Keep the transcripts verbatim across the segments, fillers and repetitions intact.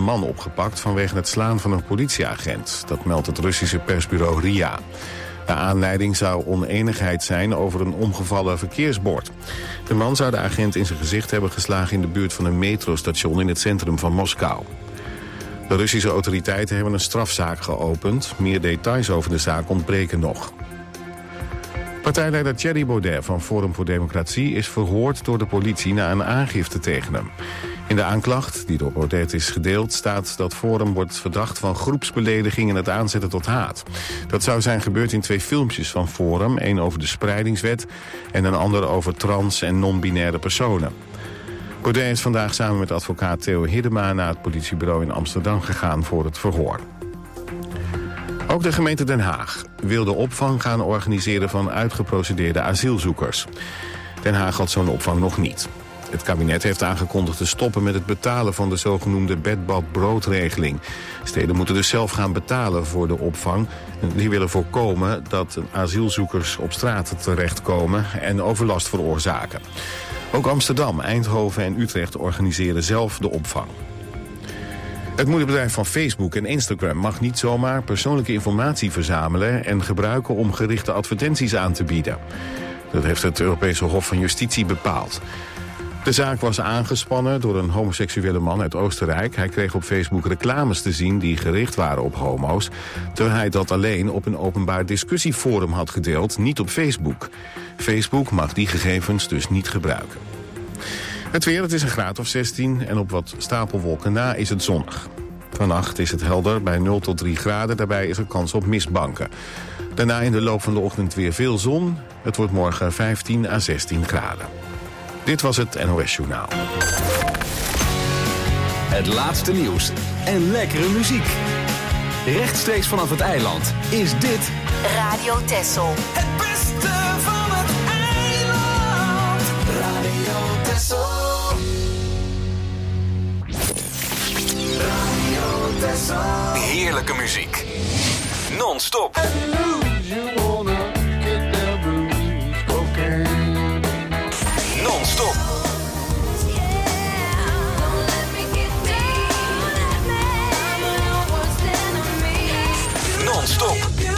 man opgepakt vanwege het slaan van een politieagent. Dat meldt het Russische persbureau R I A. De aanleiding zou oneenigheid zijn over een omgevallen verkeersbord. De man zou de agent in zijn gezicht hebben geslagen in de buurt van een metrostation in het centrum van Moskou. De Russische autoriteiten hebben een strafzaak geopend. Meer details over de zaak ontbreken nog. Partijleider Thierry Baudet van Forum voor Democratie is verhoord door de politie na een aangifte tegen hem. In de aanklacht, die door Baudet is gedeeld, staat dat Forum wordt verdacht van groepsbelediging en het aanzetten tot haat. Dat zou zijn gebeurd in twee filmpjes van Forum, één over de spreidingswet en een ander over trans- en non-binaire personen. Baudet is vandaag samen met advocaat Theo Hiddema naar het politiebureau in Amsterdam gegaan voor het verhoor. Ook de gemeente Den Haag wil de opvang gaan organiseren van uitgeprocedeerde asielzoekers. Den Haag had zo'n opvang nog niet. Het kabinet heeft aangekondigd te stoppen met het betalen van de zogenoemde bed-bad-broodregeling. Steden moeten dus zelf gaan betalen voor de opvang. Die willen voorkomen dat asielzoekers op straat terechtkomen en overlast veroorzaken. Ook Amsterdam, Eindhoven en Utrecht organiseren zelf de opvang. Het moederbedrijf van Facebook en Instagram mag niet zomaar persoonlijke informatie verzamelen en gebruiken om gerichte advertenties aan te bieden. Dat heeft het Europese Hof van Justitie bepaald. De zaak was aangespannen door een homoseksuele man uit Oostenrijk. Hij kreeg op Facebook reclames te zien die gericht waren op homo's, terwijl hij dat alleen op een openbaar discussieforum had gedeeld, niet op Facebook. Facebook mag die gegevens dus niet gebruiken. Het weer, het is een graad of zestien en op wat stapelwolken na is het zonnig. Vannacht is het helder bij nul tot drie graden, daarbij is er kans op mistbanken. Daarna in de loop van de ochtend weer veel zon. Het wordt morgen vijftien à zestien graden. Dit was het N O S Journaal. Het laatste nieuws en lekkere muziek. Rechtstreeks vanaf het eiland is dit Radio Texel. Het beste van het eiland. Radio Texel. Radio Texel. heerlijke muziek. Non-stop. Non-stop. Non-stop.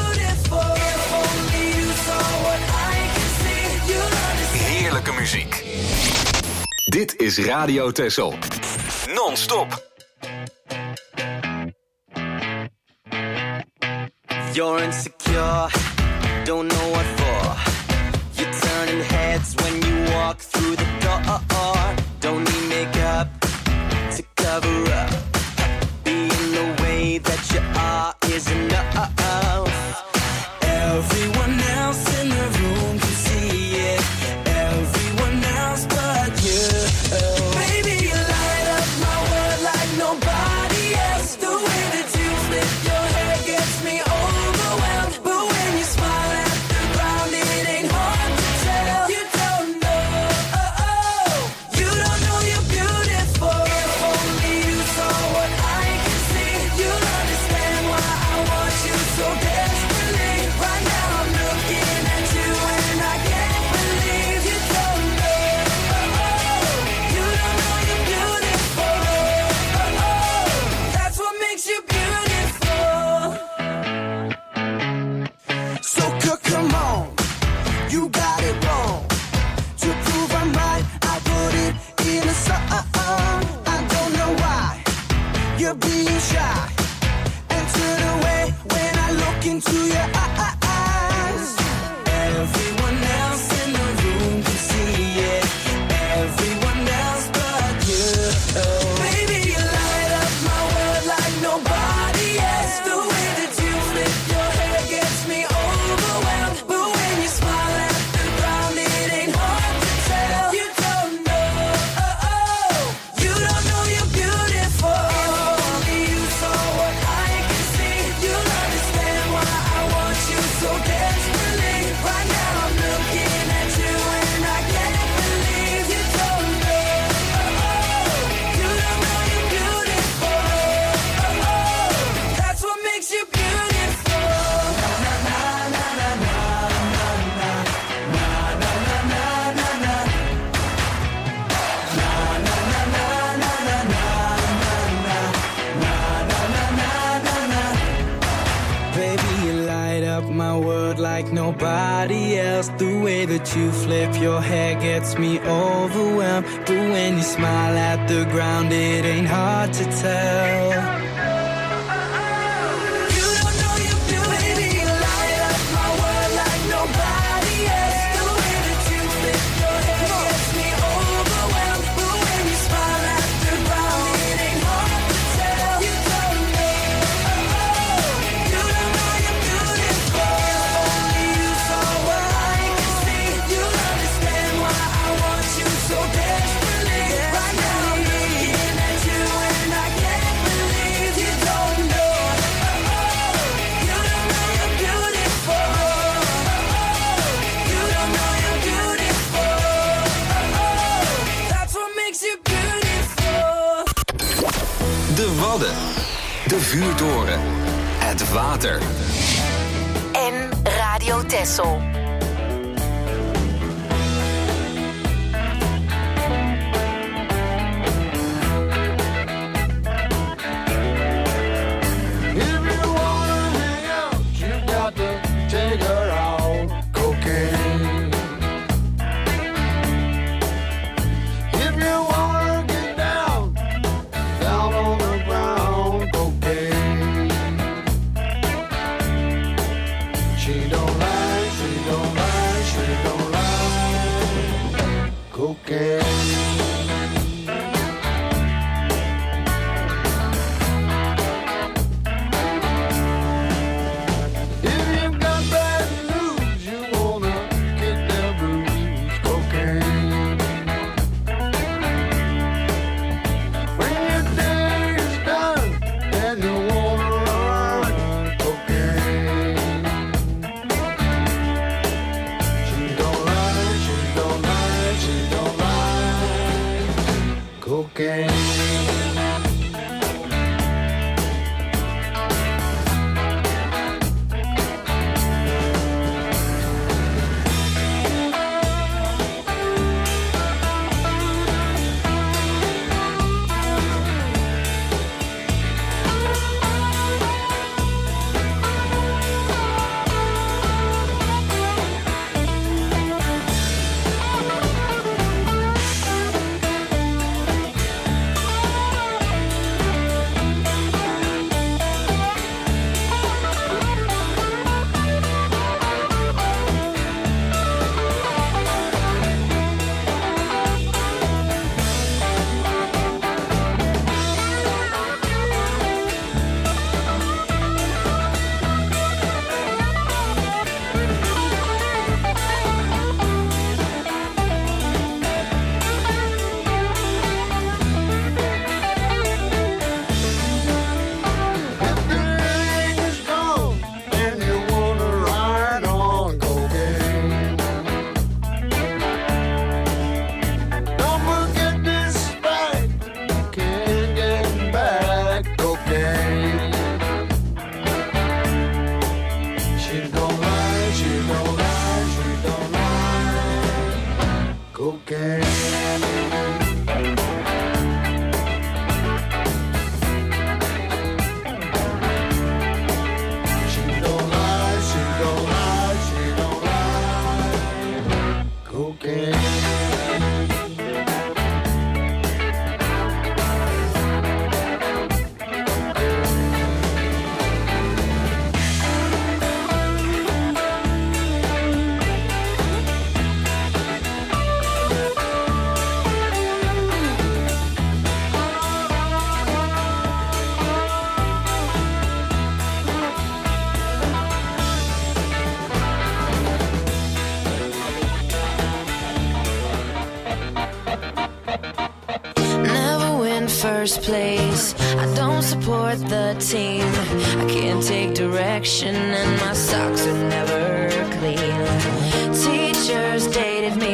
Heerlijke muziek. Dit is Radio Texel. Non-stop. You're insecure, don't know what for. You're turning heads when you walk through the door. Don't need makeup to cover up. Being the way that you are is enough. Everyone else in the room can see it. Everyone else but you. Baby, you light up my world like nobody else. The way that you flip your hair gets me overwhelmed. But when you smile at the ground, it ain't hard to tell. You don't know, oh, oh. You don't know you're beautiful. If only you saw what I can see, you'll understand why I want you so desperately. Right now I'm looking at you and I can't believe you don't know, oh, oh. You don't know you're beautiful, oh, oh. That's what makes you beautiful. So c- come on, you got it wrong. To prove I'm right, I put it in a song. I don't know why you're being shy and turn away when I look into your eyes. Everyone else in the room can see it. Everyone else but you. Baby, you light up my world like nobody else. The way that you flip your hair gets me overwhelmed. But when you smile at the ground, it ain't hard to tell. You don't know, oh, oh. You don't know you're beautiful. If only you saw what I can see, you'll understand why I want you like nobody else. The way that you flip your hair gets me overwhelmed. But when you smile at the ground, it ain't hard to tell. De vuurtoren. Het water. En Radio Texel. First place, I don't support the team. I can't take direction and my socks are never clean. Teachers dated me,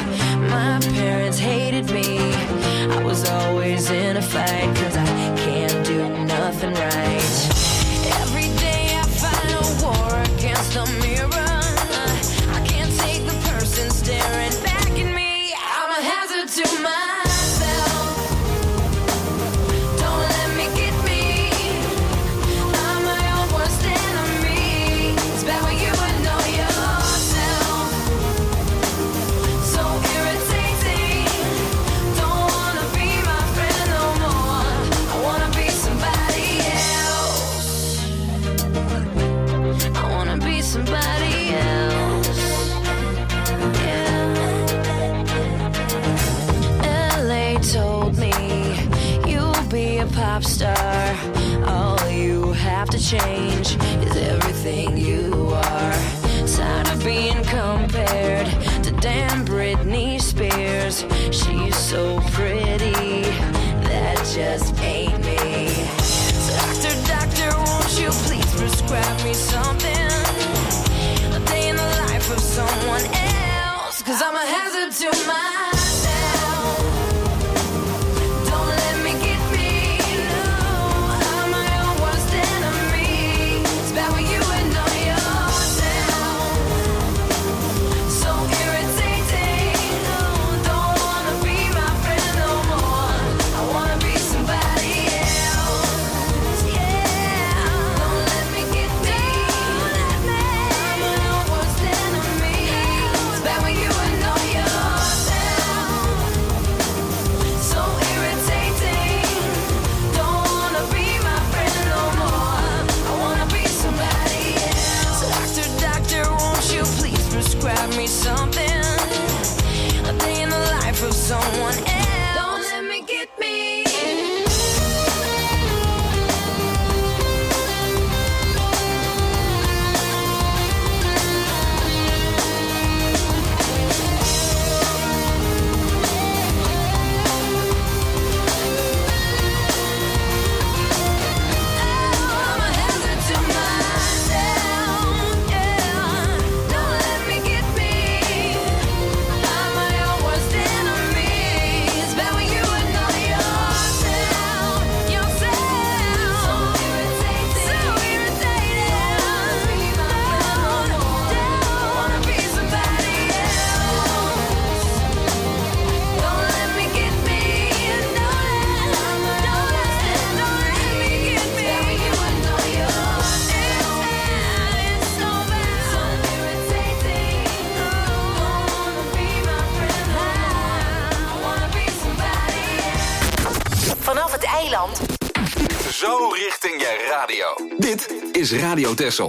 my parents hated me. I was always in a fight cause I can't do nothing right. Every day I fight a war against the mirror. I can't take the person staring back at me. I'm a hazard to my Bad when you would know you All you have to change is everything you are. Tired of being compared to damn Britney Spears. She's so pretty, that just ain't me. So doctor, doctor, won't you please prescribe me something? A day in the life of someone else, 'cause I'm a hazard to myself. Don't let me get me, no, I'm my own worst enemy. It's bad when you and know yourself. So irritating, no, don't wanna be my friend no more. I wanna be somebody else, yeah. Don't let me get me, don't let me. I'm my own worst enemy. It's bad when you and know yourself. So irritating, don't wanna be my friend no more. I wanna be somebody else. So doctor, doctor, won't you please prescribe me something? A day in the life of someone else. Don't let me get me. I'm a hazard to myself, yeah. Don't let me get me. I'm my own worst enemy. It's bad when you would know yourself, yourself. So irritating, so irritating. Don't, don't wanna be somebody else. Don't let me get me. Don't let, don't let, don't let me get me. It's bad when you would know yourself. It's so bad, so irritating. Don't wanna be my friend. I wanna be somebody else. Vanaf het eiland. Zo richting je radio. Dit is Radio Texel.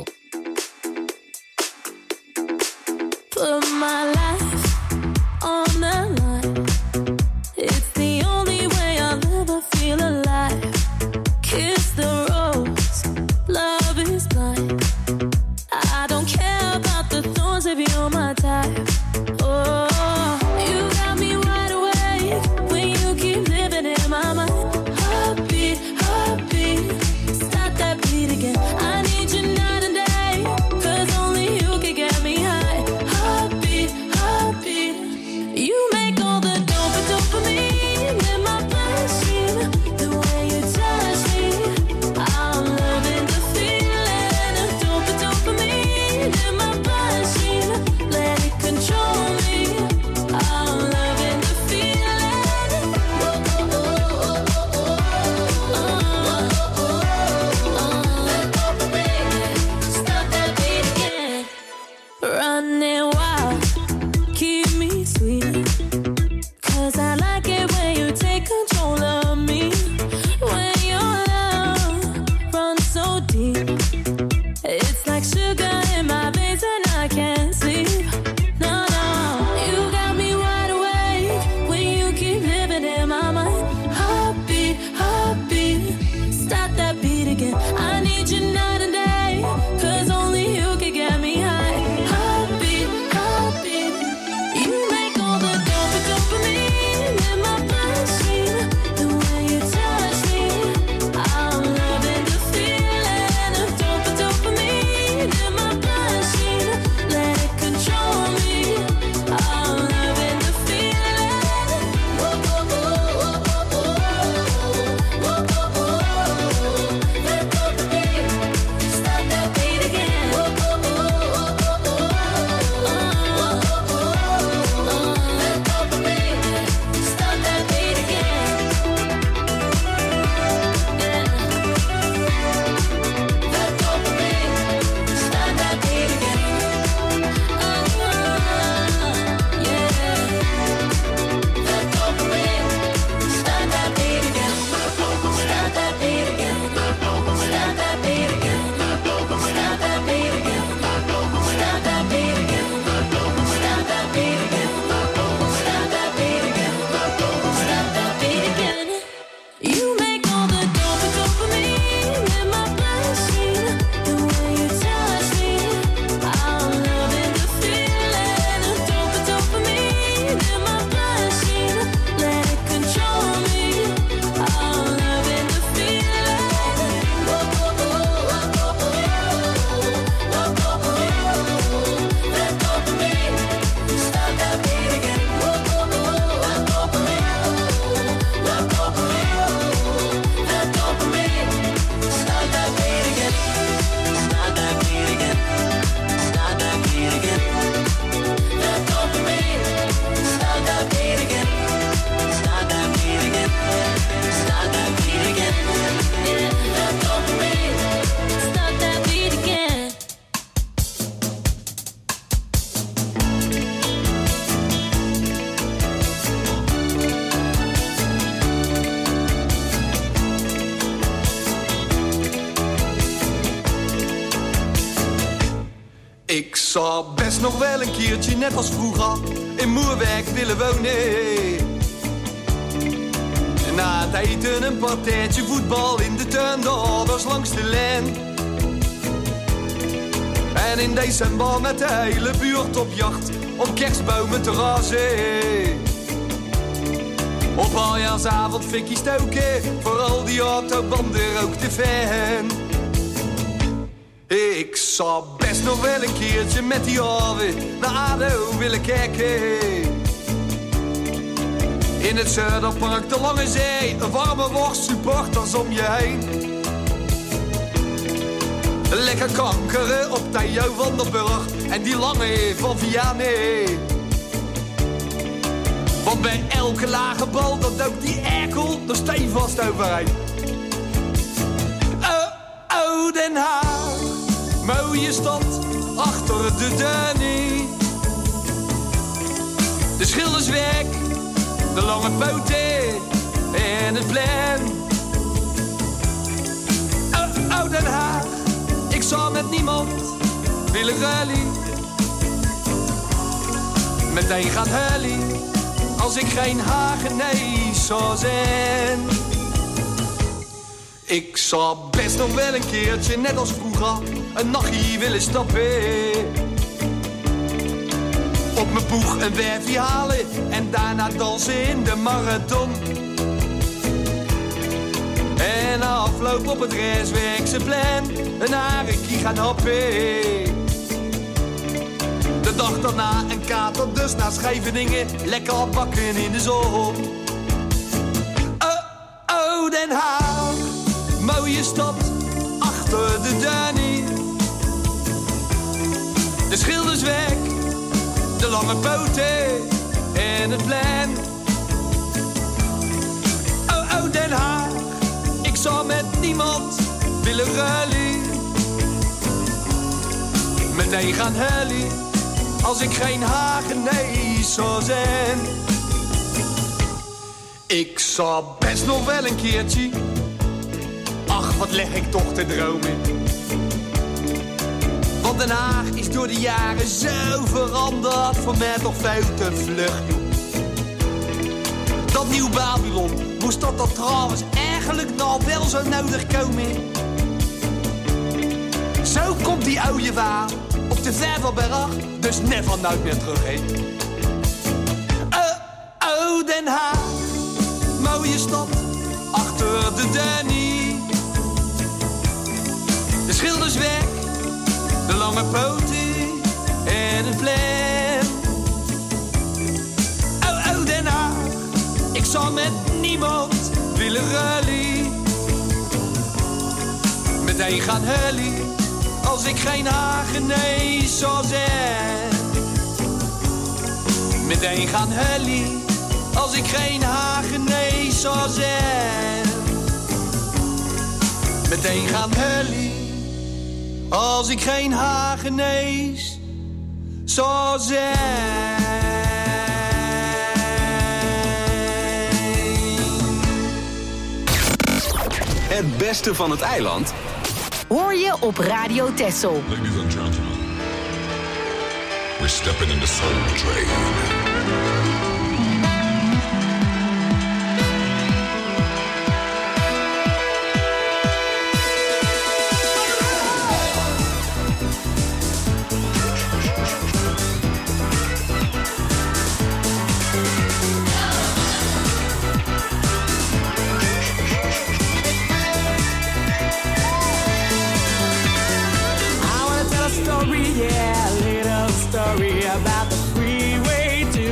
Put my life on the line. It's the only way I'll ever feel alive. Kiss the rose, love is blind. I don't care about the thorns if you're my type. Oh, you got me wide awake when you keep living in my mind. Heartbeat, heartbeat, stop that beat again. I need you night and day, 'cause only you can get me high. Heartbeat, heartbeat. Ik zou best nog wel een keertje, net als vroeger, in Moerwijk willen wonen. Na het eten een partijtje voetbal in de tuin, de ouders langs de lijn. En in december met de hele buurt op jacht, op kerstbomen te razen. Op aljaarsavond fikkie stoken, voor al die autobanden ook te fan. Ik zou best nog wel een keertje met die haven naar ADO willen kijken. In het Zuiderpark, de Lange Zee, een warme worst, supporters om je heen. Lekker kankeren op Theo van der Burg en die lange van Vianney. Want bij elke lage bal, dat ook die erkel er stevast overheen. Oh, oh, Den Haag, mooie stad, achter de Dunie. De Schildersweg, de lange poten en het plein. Oh, oh, Den Haag, ik zou met niemand willen rally. Meteen gaan hully, als ik geen Hagenees zou zijn. Ik zou best nog wel een keertje, net als vroeger, een nachtje willen stappen. Op mijn boeg een werfje halen en daarna dansen in de marathon. En na afloop op het Rijswijkse plein een harekie gaan happen. De dag daarna een kater, dus naar Scheveningen, lekker bakken in de zon. Oh, oh, Den Haag, mooie stad, achter de Dunie. De Schildersweg, de lange poten en het plein. Oh, oh, Den Haag, ik zou met niemand willen rally. Meteen gaan hully, als ik geen Hagenees zou zijn. Ik zou best nog wel een keertje, ach wat leg ik toch te dromen. Want Den Haag is door de jaren zo veranderd, voor mij toch veel te vlug, joh. Dat nieuw Babylon, moest dat dat trouwens eigenlijk nou wel zo nodig komen? Zo komt die oude waar op de Vijverberg, dus never nooit meer terug, hé. Oh, oh, Den Haag, mooie stad, achter de Dunie. De Schildersweg, de lange poten en het plein. Oh, oh, Den Haag, ik zou met niemand willen rally. Meteen gaan hully, als ik geen Hagenees zou zijn. Meteen gaan hully, als ik geen Hagenees zou zijn. Meteen gaan hully, als ik geen Hagenees zou zijn. Het beste van het eiland hoor je op Radio Texel. Ladies and gentlemen, we're stepping in the soul train. Story, yeah, a little story about the freeway to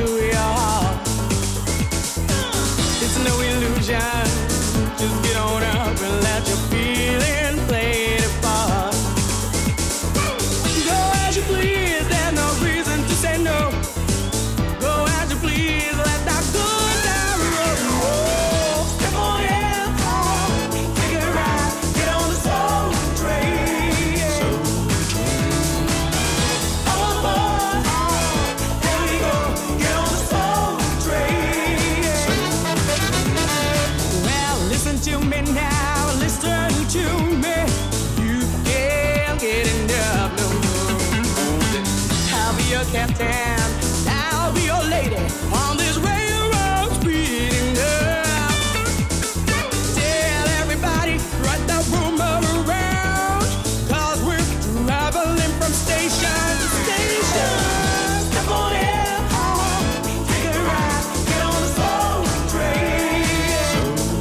captain. I'll be your lady on this railroad speeding up. Tell everybody, spread the rumor around, 'cause we're traveling from station to station. Step on in, take a ride, get on the soul train.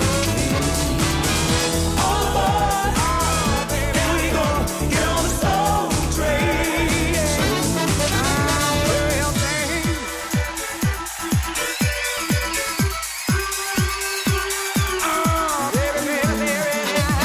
All aboard, here we go, get on the soul train. I'm real thing. Oh, baby, baby, baby.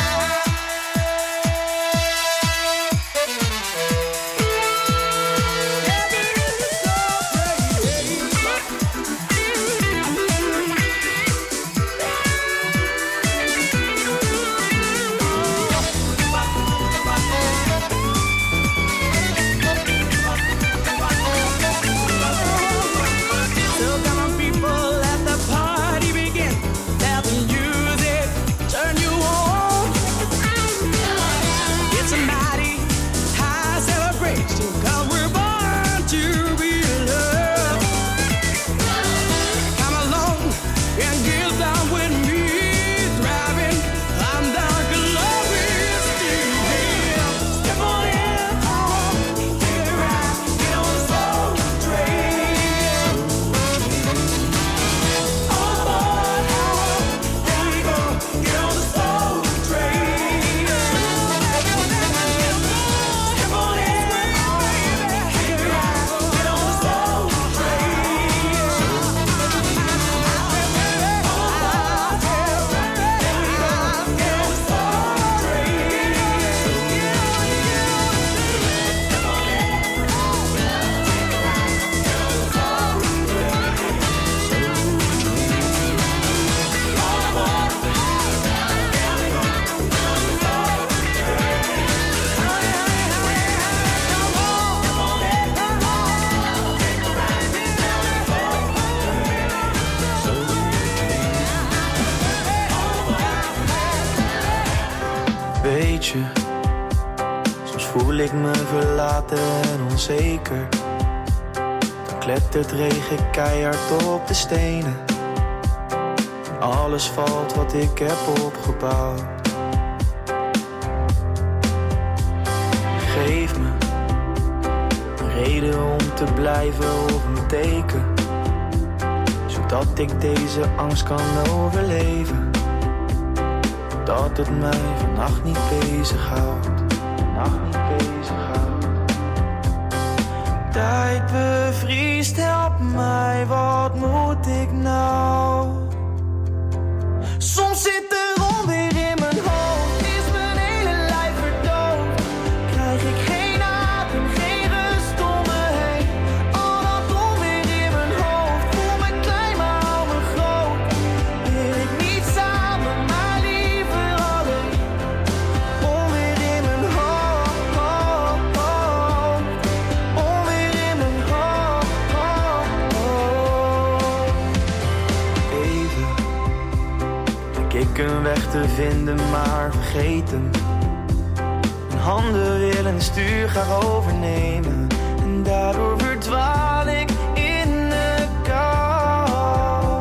So come on, people, let the party begin. Let the music turn you on. It's a mighty high celebration, 'cause we're born to be loved. Come along and get down with me, driving on the glorious steam. Step on in, take a ride, get on the soul train. All aboard, here we go, get on the soul train. Step on in, take a ride, get on the soul Weet je, soms voel ik me verlaten en onzeker. Dan klettert regen keihard op de stenen. En alles valt wat ik heb opgebouwd. Geef me een reden om te blijven of een teken, zodat ik deze angst kan overleven. Dat het mij vannacht niet bezighoudt. Vannacht niet bezighoudt. Tijd bevriest, help mij, wat moet ik nou? Soms zit er onweer in mijn hoofd, is mijn hele lijf verdoofd. Krijg ik geen adem, geen rust om me heen. Al dat onweer in mijn hoofd, voel me klein maar hou me groot. Wil ik niet samen, maar liever alleen. Onweer in mijn hoofd, onweer in mijn hoofd. Even leek ik een weg te vinden, maar vergeet hem. Mijn handen willen het stuur graag overnemen, en daardoor verdwaal ik in de kou.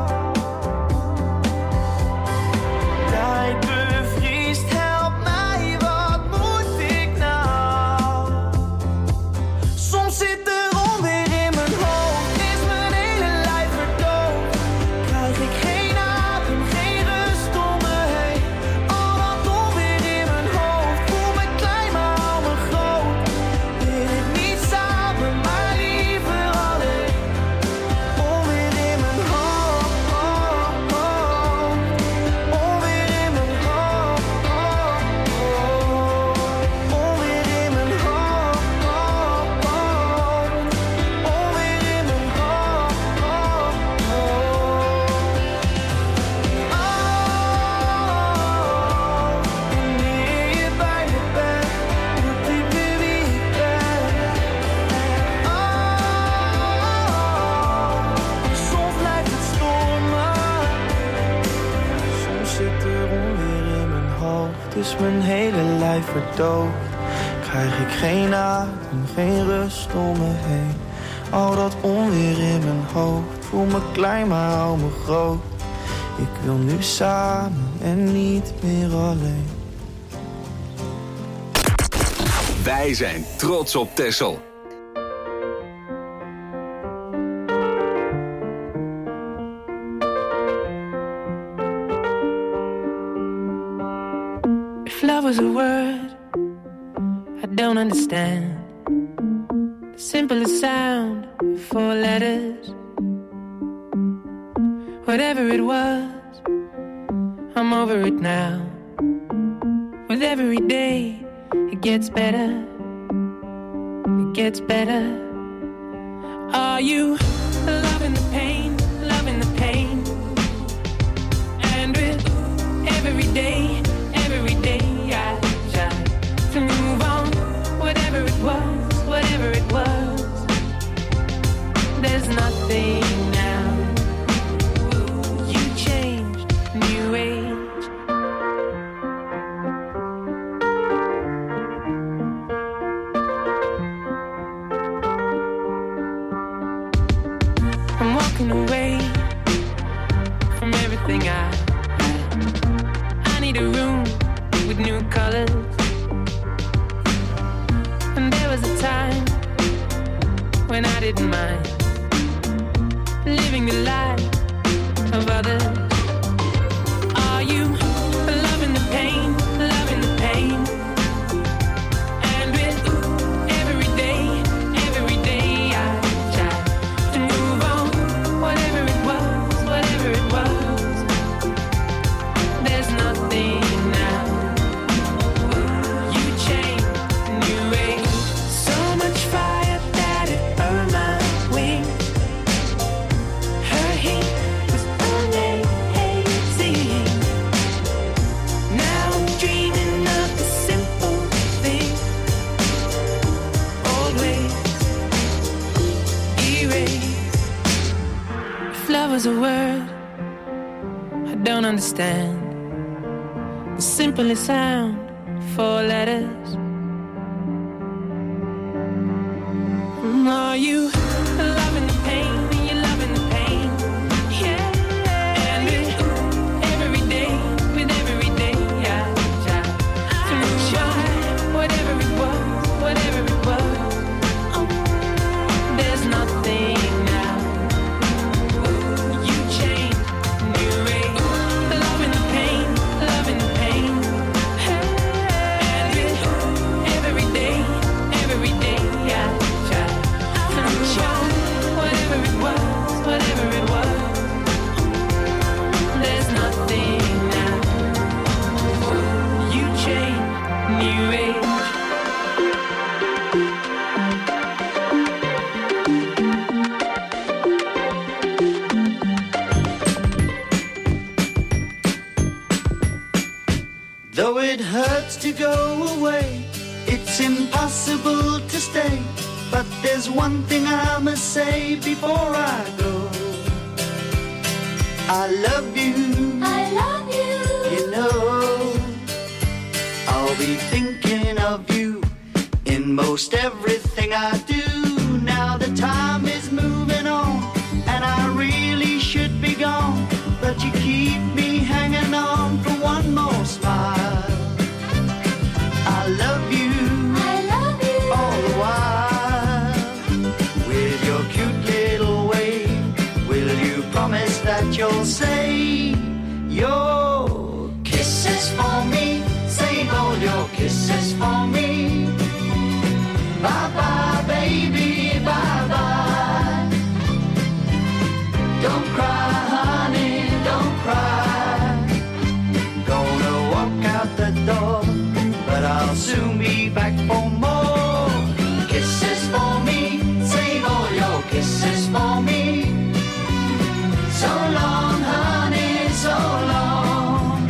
Tijd bevriest, help mij, wat moet ik nou? Soms zit er onweer in mijn hoofd, is mijn hele lijf verdoofd. Krijg ik geen adem, geen rust om me heen. Al dat onweer in mijn hoofd, voel me klein maar hou me groot. Wil ik niet samen, maar liever alleen. Onweer in mijn hoofd, onweer in mijn hoofd, onweer in mijn hoofd, onweer in mijn hoofd. Wanneer je bij me bent, voel ik weer wie ik ben. Soms lijkt het stormen, soms zit er onweer in mijn hoofd, is mijn hele lijf verdoofd. Krijg ik geen adem, geen rust om me heen. Al dat onweer in mijn hoofd. Voel me klein, maar hou me groot. Ik wil nu samen en niet meer alleen. Wij zijn trots op Texel. If love was a word I don't understand, the simplest sound, four letters. Whatever it was, I'm over it now. With every day, it gets better. It gets better. Are you loving the pain, loving the pain? And with every day, every day I try to move on. Whatever it was, whatever it was, there's nothing now. You changed, new age. I'm walking away from everything I had. I need a room with new colors. And there was a time when I didn't mind living the life of others. Are you loving the pain, loving the pain? And with every day, every day I try to move on. Whatever it was, whatever it was, there's nothing now. You changed, new age. So much fire that it burned my wings. Her heat was amazing. Now I'm dreaming of the simple thing. Old ways erased. If love was a word I don't understand, the simplest sound, four letters. Are you loving the pain? You're loving the pain, yeah. And with every day, with every day, I try to move on. Whatever it was, whatever it was, there's nothing now. You changed, new age. Loving the pain, loving the pain. And with every day, every day, I try to move on. Whatever it was, whatever it was, there's nothing now. You changed, new age. Though it hurts to go away, it's impossible to stay. But there's one thing I must say before I go. I love you, I love you. you know. I'll be thinking of you in most everything I do. Now the time is moving on, and I really should be gone. But you keep me hanging on for one more smile. I love you, I love you. all the while. With your cute little way, will you promise that you'll say your kisses for me? Save all your kisses for me. Bye bye, baby, bye bye. Don't cry, honey, don't cry. Gonna walk out the door, but I'll soon be back for more. Kisses for me, save all your kisses for me. So long, honey, so long.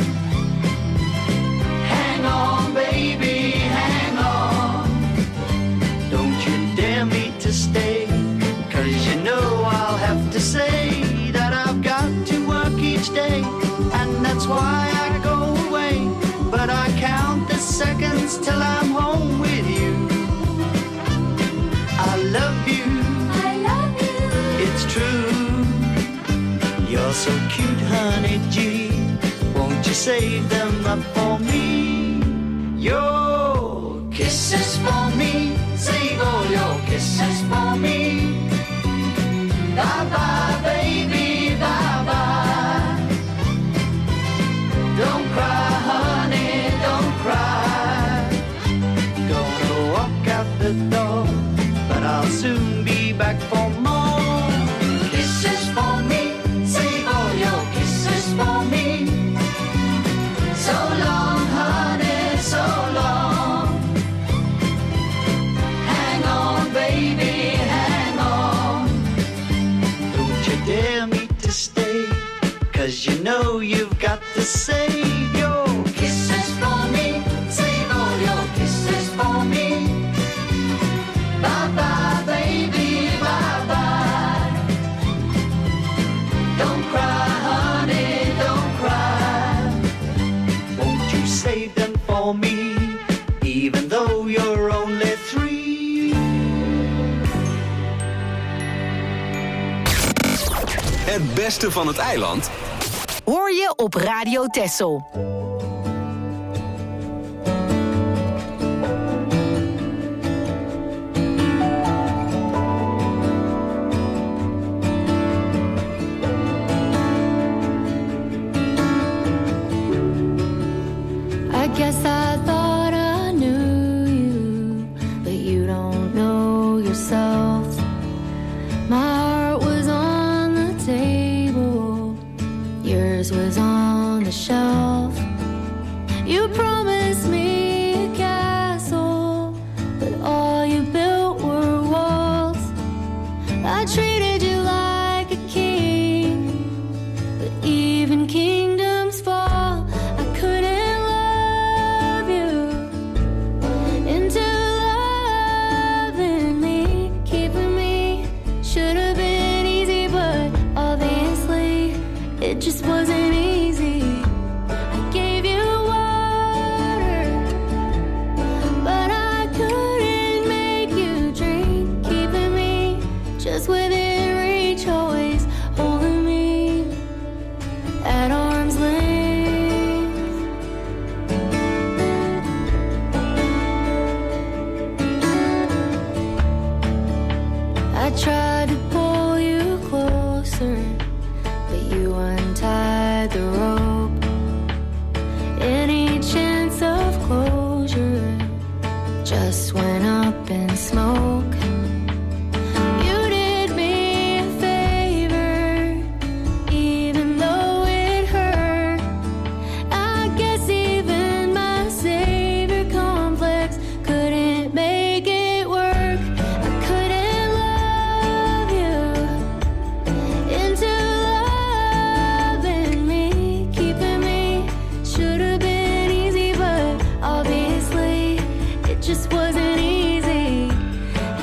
Hang on, baby, hang on. Don't you dare me to stay, 'cause you know I'll have to say that I've got to work each day, and that's why I go away. But I count the seconds till I'm home with you. I love you, I love save them up for me? Your kisses for me, save all your kisses for me. Bye bye, baby, bye bye. Don't cry, honey, don't cry. Gonna walk out the door, but I'll soon be back for more. Kisses for me, save all your kisses for me. So long, honey, so long. Hang on, baby, hang on. Don't you dare me to stay, 'cause you know you've got to save your kisses for me. Save all your kisses for me. Bye bye, baby, bye bye. Don't cry, honey, don't cry. Won't you save them for me, even though you're only three? Het beste van het eiland hoor je op Radio Texel. I guess I thought I knew you, but you don't know yourself. My heart was on the table, yours was on the shelf. You promised me a castle, but all you built were walls. I treated you like a king, but even kingdoms fall. I couldn't love you into loving me, keeping me. Should have been easy, but obviously it just wasn't easy. I gave you water, but I couldn't make you drink, keeping me just within reach, always holding me at arm's length. I tried to pull you closer, but you untied the rope. Any chance of closure just went up in smoke. You did me a favor, even though it hurt. I guess even my savior complex couldn't make it work. I couldn't love you into loving me, keeping me. Should have been easy, but obviously it just wasn't easy.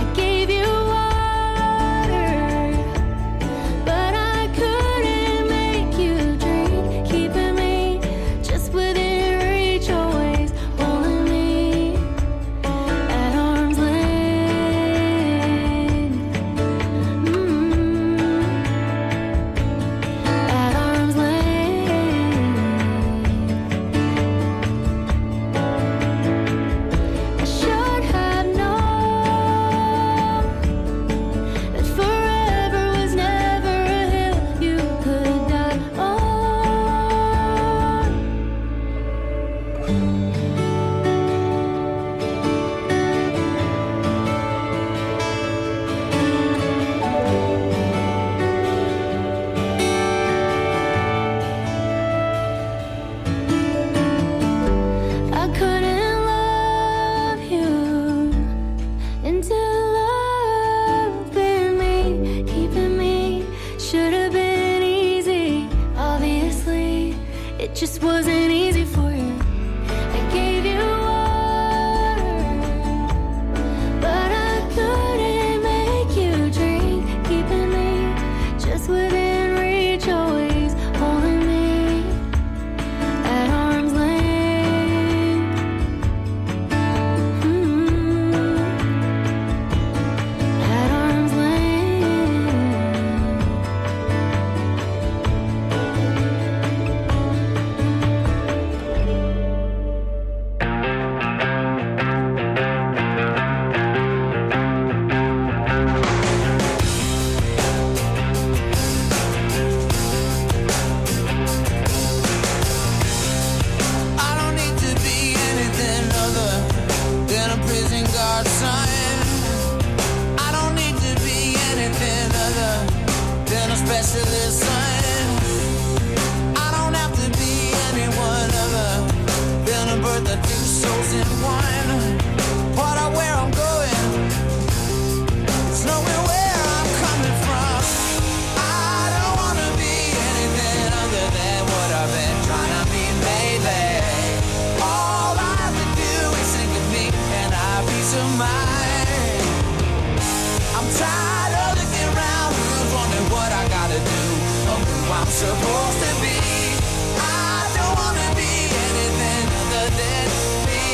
chance to listen. I don't have to be anyone other than a bird that two souls in one. Part of where I'm going is knowing where I'm coming from. I don't want to be anything other than what I've been trying to be lately. All I have to do is think of me and I have peace of mind. I'm tired of looking around, who's wondering what I gotta do or who I'm supposed to be. I don't wanna be anything other than me.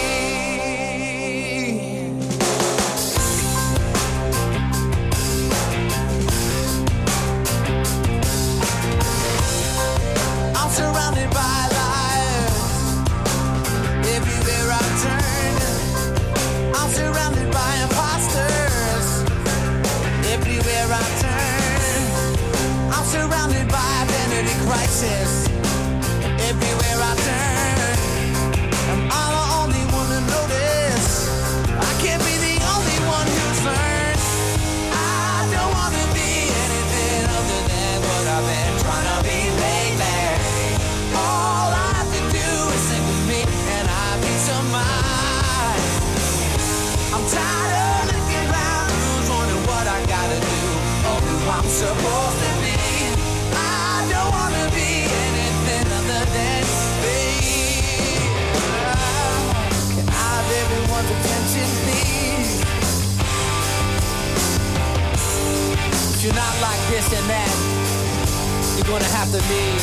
I'm surrounded by lies everywhere I turn. I'm surrounded by imposters everywhere I turn. I'm surrounded by identity crisis everywhere I turn. Am I the only one to notice? I can't be the only one who's learned. I don't want to be anything other than what I've been trying to be lately. All I have to do is think of me and I have peace of mind. I'm tired of looking around, who's wondering what I gotta do or who I'm supposed to be. I don't wanna be anything other than me. Can I have everyone's attention, please? If you're not like this and that, you're gonna have to leave.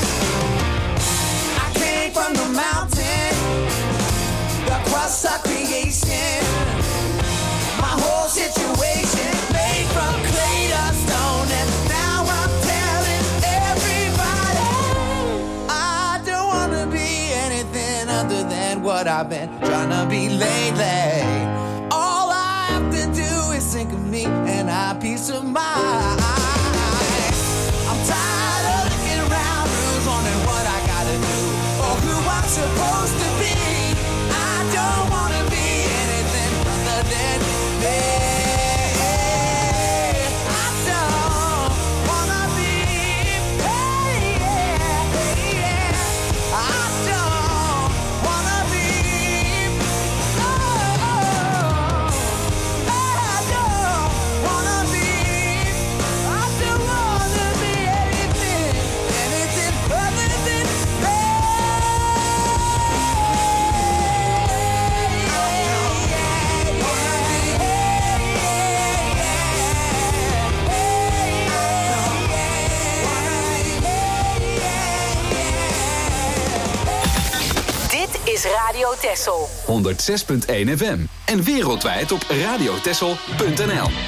I came from the mountain, the crust of creation. My whole situation made from clay to stone, and now I'm telling everybody I don't wanna be anything other than what I've been trying to be lately. All I have to do is think of me and I have peace of mind. I'm tired of looking around, who's wondering what I gotta do or who I'm supposed to be. I don't wanna be anything other than me. I don't wanna be, hey, yeah, hey, yeah. I don't wanna be, oh, I don't wanna be, I don't wanna be anything, anything other than me. Dit is Radio Texel. honderdzes punt één F M en wereldwijd op radiotexel punt n l.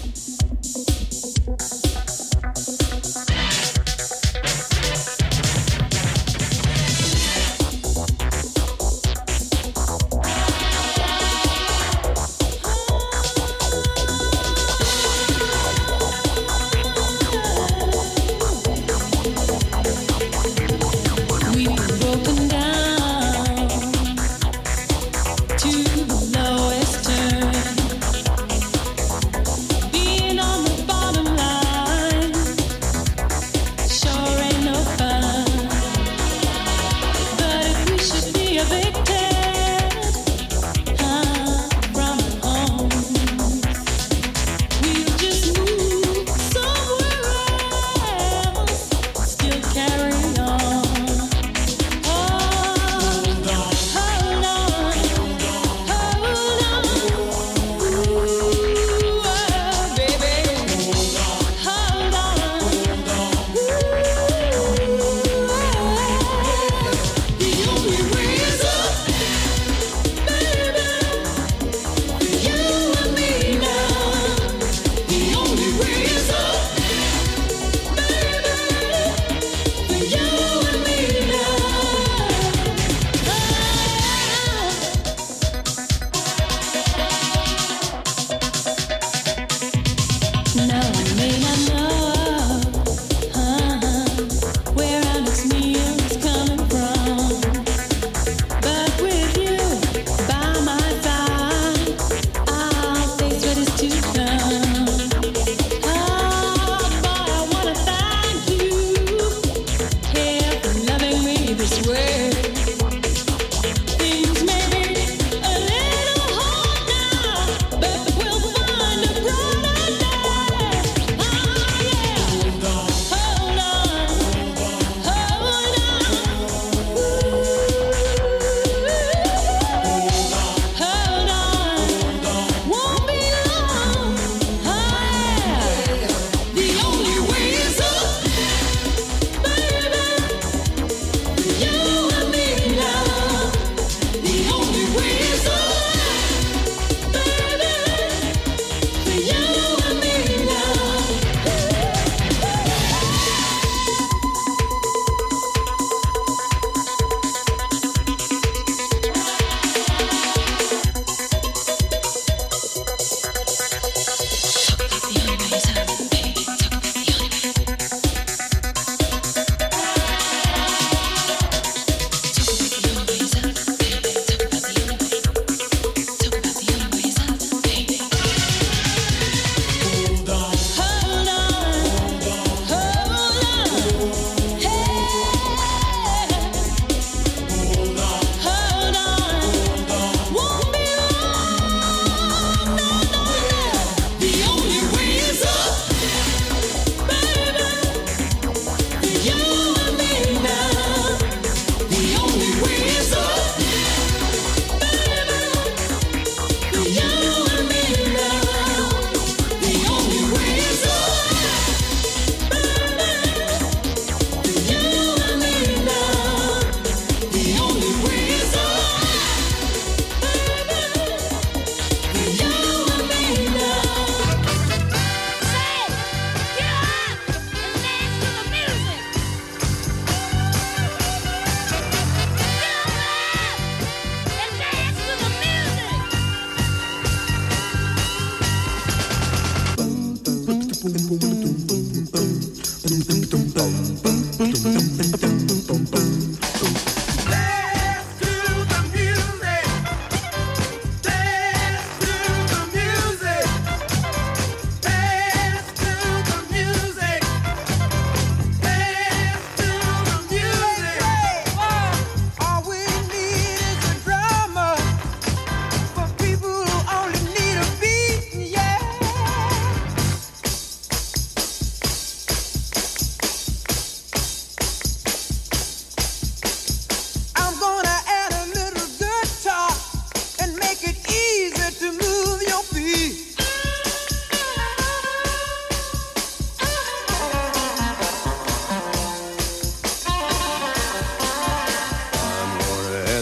We've broken down to the lowest turn.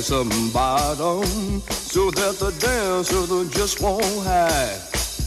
some bottom so that the dancer just won't hide.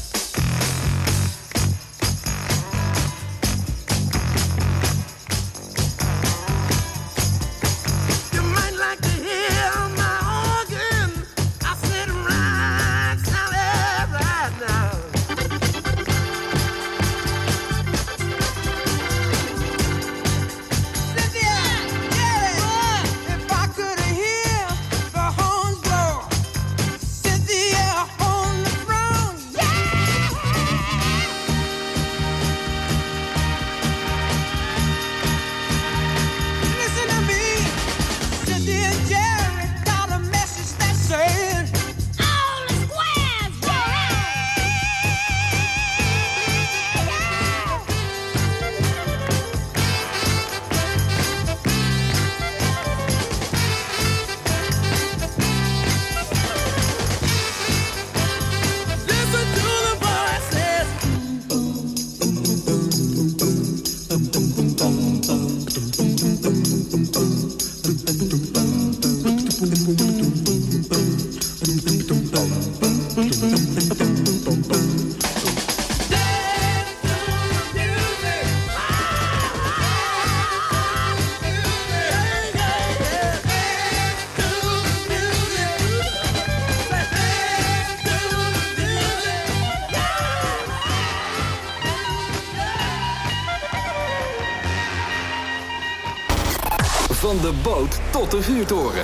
Van de boot tot de vuurtoren.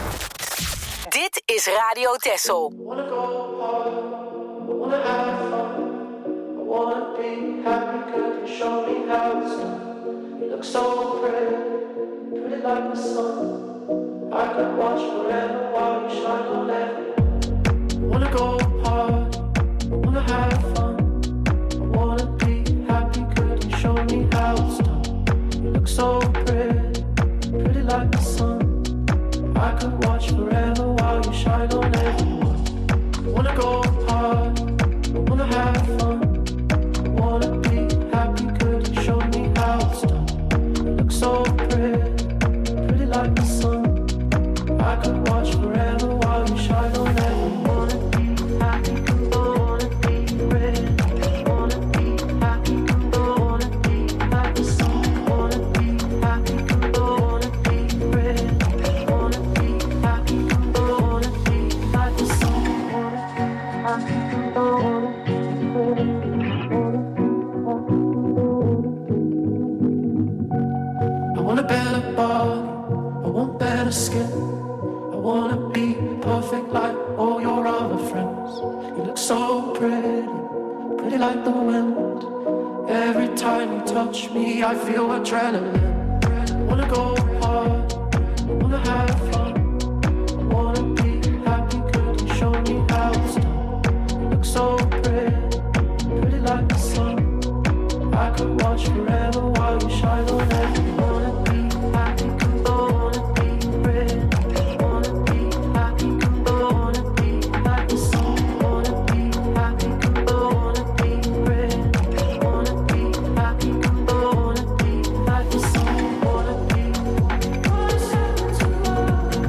Dit is Radio Texel. I wanna go hard, I wanna have fun, I wanna be happy, could you show me how it's done? You look so pretty, pretty like the sun. I could watch forever while you shine on everyone. I wanna go hard, I wanna have fun, I wanna be happy, could you show me how it's done? You look so pretty, pretty like the sun. I could watch forever while you shine on everyone. I wanna go hard, I wanna have fun, I wanna be happy, could you show me how it's done? You look so pretty, pretty like the sun. I could watch forever while you shine on everyone. Wanna be happy, wanna be pretty, wanna be happy, wanna be like the sun. Wanna be happy, wanna be pretty. I want a better body, I want better skin. I wanna be perfect like all your other friends. You look so pretty, pretty like the wind. Every time you touch me, I feel adrenaline. I wanna go hard, I wanna have fun, I wanna be happy, could you show me how it's done? You look so pretty, pretty like the sun. I could watch forever while you shine on everyone. Wanna be happy, wanna be pretty, wanna be happy, wanna be like the sun. Wanna be happy, wanna be pretty, wanna be happy, wanna be like the sun. Wanna be, wanna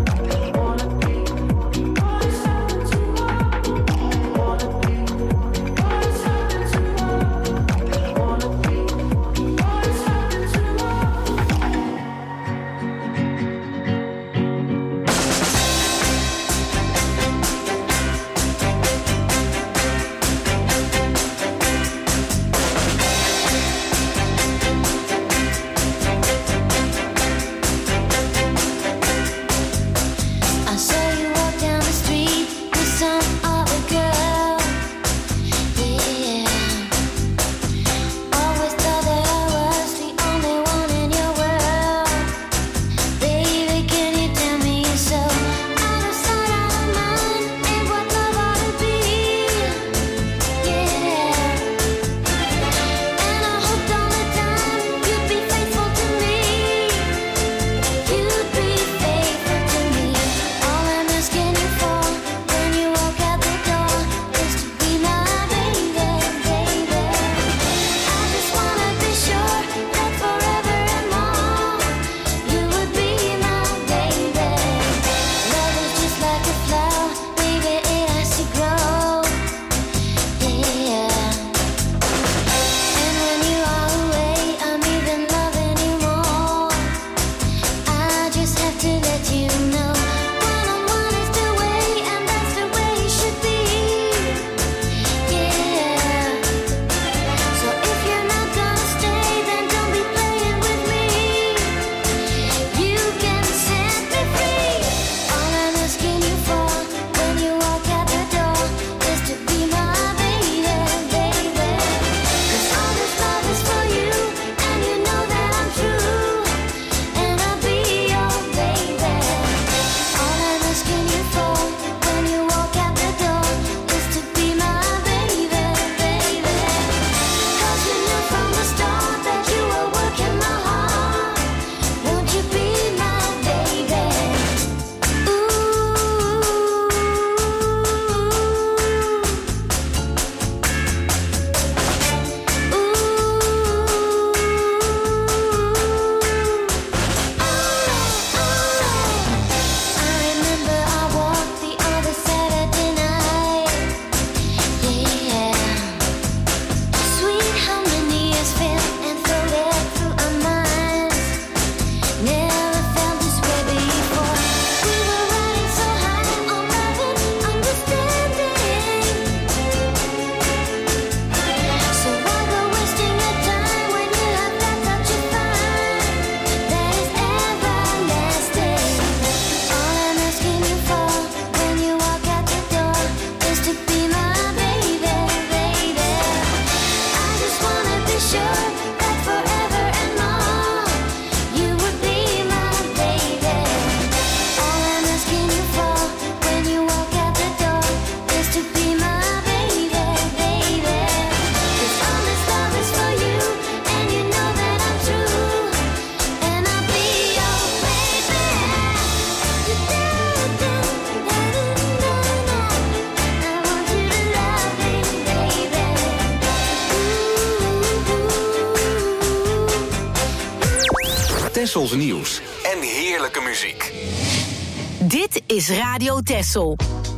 Tessels nieuws en heerlijke muziek. Dit is Radio Tessel.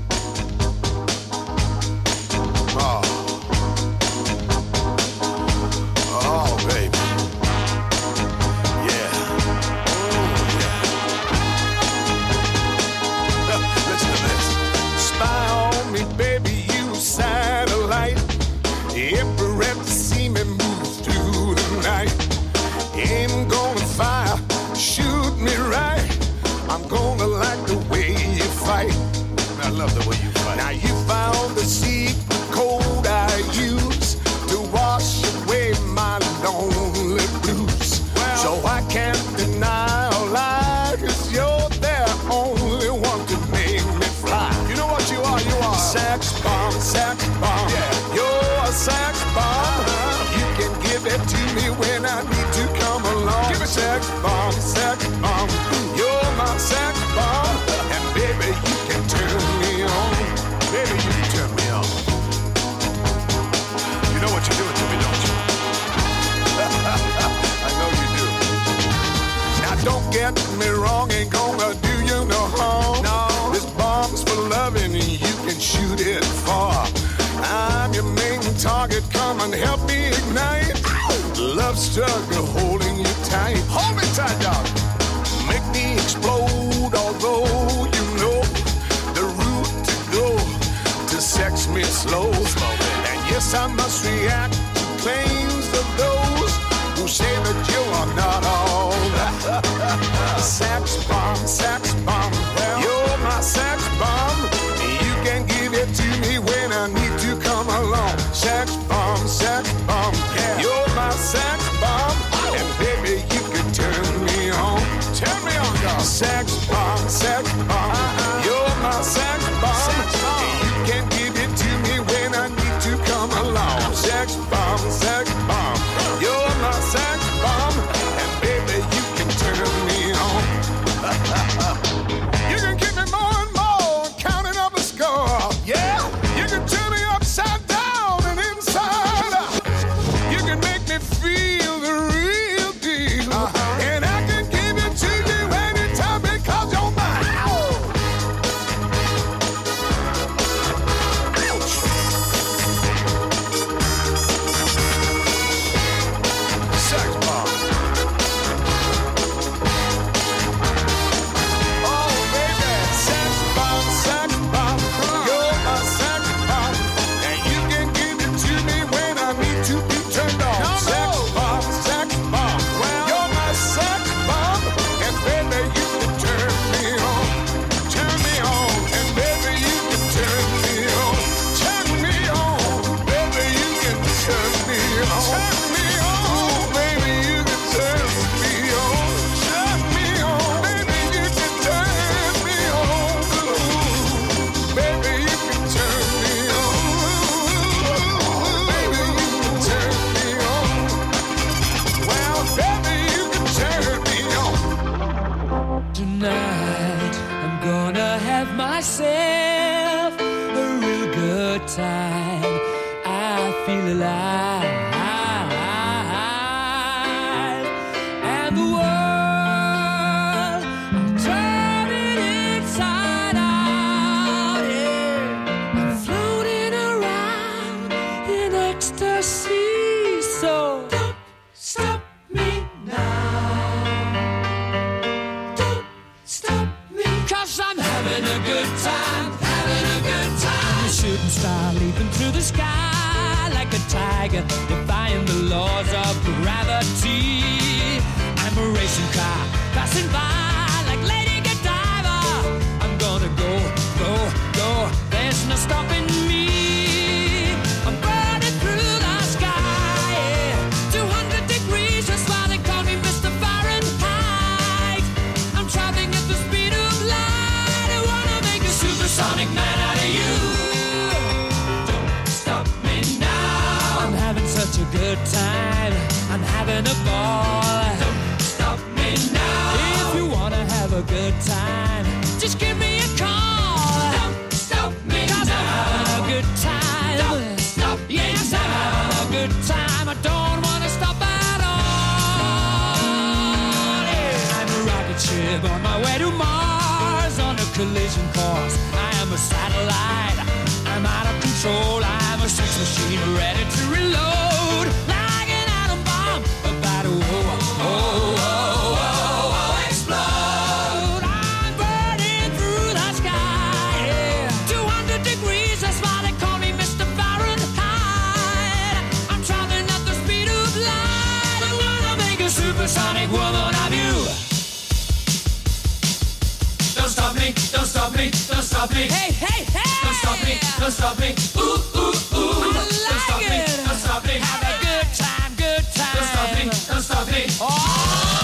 Oh. Oh, baby. Yeah. Oh, yeah. Listen to this. Spy on me, baby, you satellite. Every rep to see me move through the night. Aim gonna fire, shoot me right. I'm gonna like the way you fight. I love the way you fight. Now you found the secret code I use to wash away my lonely blues. Well, so I can't deny or lie, 'cause you're the only one to make me fly. You know what you are? You are sex bomb, sex bomb. Yeah. You're a sex bomb. Uh-huh. You can give it to me when I need to come along. Give me sex bomb, sex bomb. You're my sex bomb. And baby, you can turn me on. Baby, you can turn me on. You know what you're doing to me, don't you? I know you do. Now don't get me wrong, ain't gonna do you no harm. No. This bomb's for loving, you can shoot it far. I'm your main target, come and help me ignite. Love struggle holding you tight. Hold me tight, dog. Make me explode, although you know the route to go to sex me slow. And yes, I must react to claims of those who say that you are not all that. Sex bomb, sex bomb, well, you're my sex bomb. You can give it to me when I need to come along. Sex bomb, sex bomb, yeah. You're my sex bomb. And baby, you can turn me on. Turn me on, dog. Sex bomb, sex bomb. Uh-uh. You're my sex bomb. Sex bomb. You can give it to me when I need to come along. Sex bomb, sex bomb. You're my sex bomb. And baby, you can turn me on. You can give me more and more, counting up the score. Yeah, you can turn me upside down and inside out. You can make me feel the real deal. Uh-huh. And I can give it to you anytime because you're mine. Ouch. Sex bomb. Oh, baby, sex bomb, sex bomb. You're a sex bomb. And you can give it to me when I need to be turned on. No, sex no. bomb, sex bomb. Well, you're my sex bomb. And baby, you can turn me on. Turn me on. And baby, you can turn me on. Turn me on. Baby, you can turn me on. Turn me on. Baby, you can turn me on. Turn me on. Baby, you can turn me on. Baby, you can turn me on. Baby, you can turn me on. Well, baby, you can turn me on. Tonight, I'm gonna have myself a real good time. I feel alive. And the world, I'm turning inside out. Yeah. I'm floating around in ecstasy. So don't stop me now. Don't stop me. 'Cause I'm having a good time, having a good time. A shooting star leaping through the sky like a tiger, defying the laws of gravity. I'm a racing car passing by like Lady Godiva. I'm gonna go, go, go. There's no stopping me. I'm burning through the sky, yeah. two hundred degrees, that's why they call me Mister Fahrenheit. I'm traveling at the speed of light. I wanna make a supersonic man out of you. Don't stop me now. I'm having such a good time. I'm having a ball. Don't stop me now. If you wanna have a good time, just give me a call. Don't stop me 'Cause now. I'm having a good time. Don't stop me yes, now. I'm having a good time. I don't wanna stop at all. Yeah. collision course. I am a satellite, I'm out of control. I'm a sex machine ready to reload. Like an atom bomb, about to oh, oh, oh, oh, oh, explode. I'm burning through the sky, yeah. two hundred degrees, that's why they call me Mister Fahrenheit. I'm traveling at the speed of light. I wanna make a supersonic woman of you. Don't stop me, don't stop me, don't stop me. Hey, hey, hey! Don't stop me, don't stop me. Ooh, ooh, ooh. I like don't stop it. me, don't stop me. Have a good time, good time. Don't stop me, don't stop me. Oh!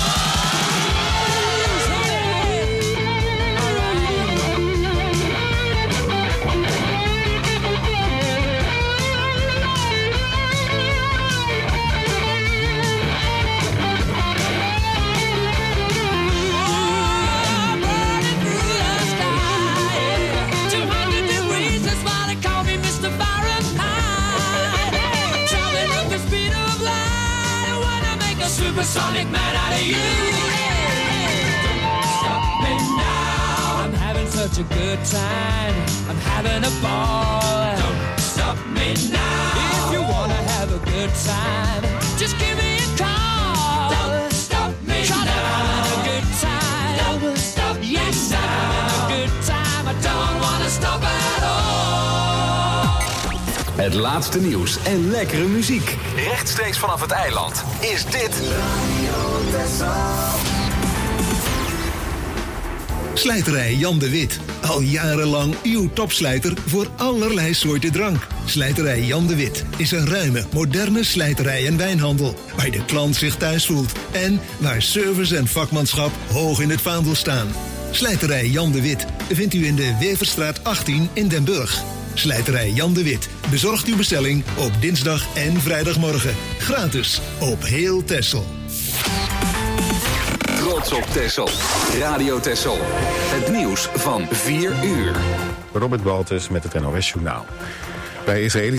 Supersonic man out of you. Don't stop me now. I'm having such a good time. I'm having a ball. Don't stop me now. If you wanna have a good time, just give me a call. Don't stop me now. I'm having a good time. Don't stop me yes, now. I'm having a good time. I don't wanna stop at all. Het laatste nieuws en lekkere muziek. Rechtstreeks vanaf het eiland is dit Slijterij Jan de Wit. Al jarenlang uw topslijter voor allerlei soorten drank. Slijterij Jan de Wit is een ruime, moderne slijterij en wijnhandel. Waar de klant zich thuis voelt. En waar service en vakmanschap hoog in het vaandel staan. Slijterij Jan de Wit vindt u in de Weverstraat achttien in Den Burg. Slijterij Jan de Wit bezorgt uw bestelling op dinsdag en vrijdagmorgen. Gratis op heel Texel. Trots op Texel. Radio Texel. Het nieuws van vier uur. Robert Baltus met het N O S Journaal. Bij Israël